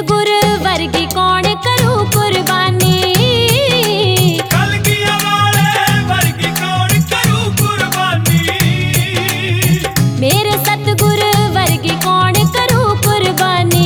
सतगुर वर्गी कौन करूं कुर्बानी। कलगियां वाले वर्गी कौन करूं कुर्बानी। मेरे सतगुर वर्गी कौन करूं कुर्बानी।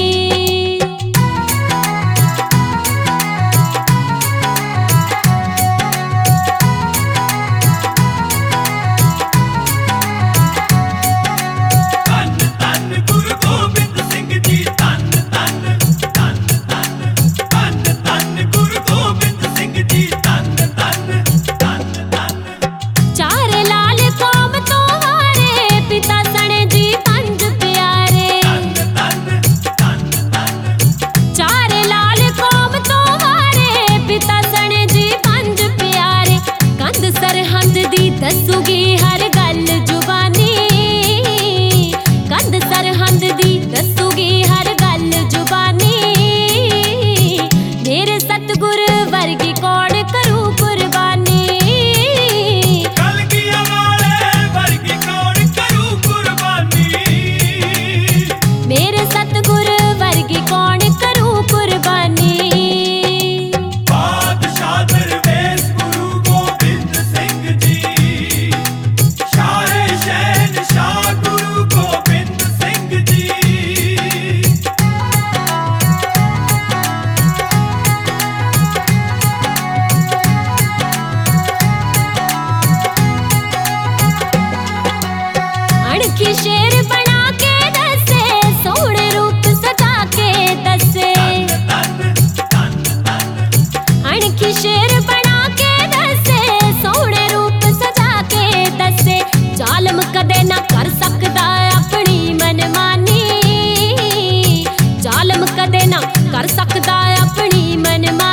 दसूगी हर गल जुबानी, कंध सरहंद दी दसूगी हर गल जुबानी। मेरे सतगुर वर्गी कौन करूं कुर्बानी। कलगियां वाले वर्गी कौन करूं कुर्बानी। मेरे सतगुर वर्गी कौन करूं कुर्बानी। अणखी शेर बना के दसे, सोहणे रूप सजा के दसे। अणखी शेर बना के दसे, सोहणे रूप सजा के दसे। जालम कदे ना कर सकदा अपनी मनमानी, जालम कदे ना कर सकदा अपनी मनमानी।